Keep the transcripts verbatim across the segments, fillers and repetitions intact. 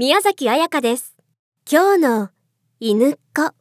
宮崎彩香です。今日の犬っ子。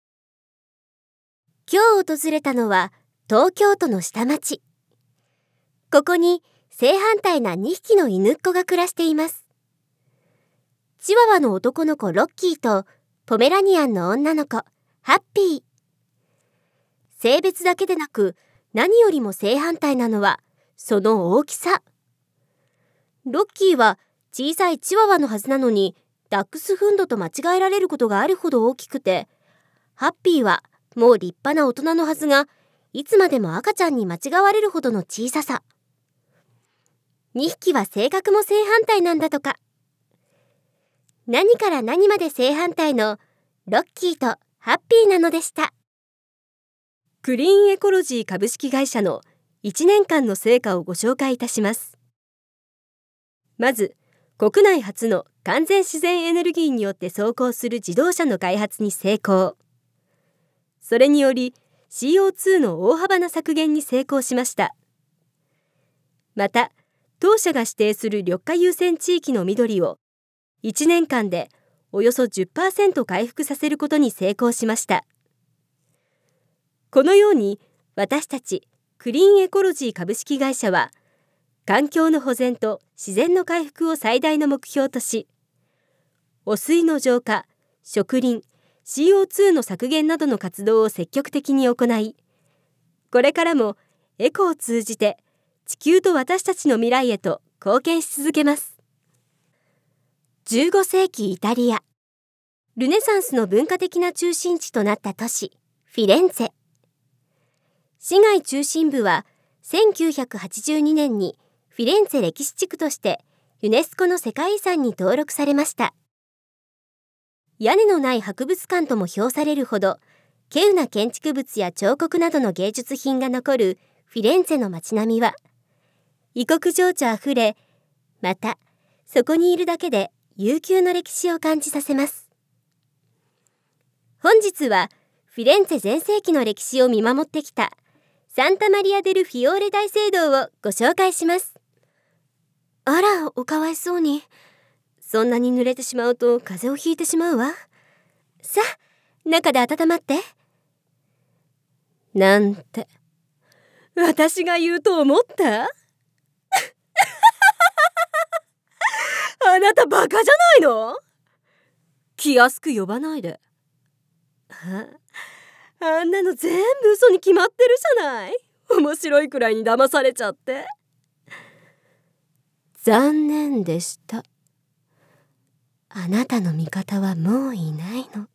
今日訪れたのは東京都の下町。ここに正反対なにひきの犬っ子が暮らしています。チワワの男の子ロッキーとポメラニアンの女の子ハッピー。性別だけでなく何よりも正反対なのはその大きさ。ロッキーは小さいチワワのはずなのにダックスフンドと間違えられることがあるほど大きくて、ハッピーはもう立派な大人のはずがいつまでも赤ちゃんに間違われるほどの小ささ。にひきは性格も正反対なんだとか。何から何まで正反対のロッキーとハッピーなのでした。クリーンエコロジー株式会社のいちねんかんの成果をご紹介いたします。まず、国内初の完全自然エネルギーによって走行する自動車の開発に成功。それにより シーオーツー の大幅な削減に成功しました。また、当社が指定する緑化優先地域の緑をいちねんかんでおよそ じゅっパーセント 回復させることに成功しました。このように私たちクリーンエコロジー株式会社は環境の保全と自然の回復を最大の目標とし、汚水の浄化、植林、シーオーツー の削減などの活動を積極的に行い、これからもエコを通じて地球と私たちの未来へと貢献し続けます。じゅうごせいきイタリア、ルネサンスの文化的な中心地となった都市、フィレンツェ。市街中心部はせんきゅうひゃくはちじゅうにねんにフィレンツェ歴史地区としてユネスコの世界遺産に登録されました。屋根のない博物館とも評されるほど、稀有な建築物や彫刻などの芸術品が残るフィレンツェの街並みは、異国情緒あふれ、またそこにいるだけで悠久の歴史を感じさせます。本日はフィレンツェ全盛期の歴史を見守ってきたサンタマリア・デル・フィオーレ大聖堂をご紹介します。あら、おかわいそうに。そんなに濡れてしまうと風邪をひいてしまうわ。さあ、中で温まって。なんて。私が言うと思ったあなたバカじゃないの？気安く呼ばないで。あ、あんなの全部嘘に決まってるじゃない。面白いくらいに騙されちゃって。残念でした。あなたの味方はもういないの。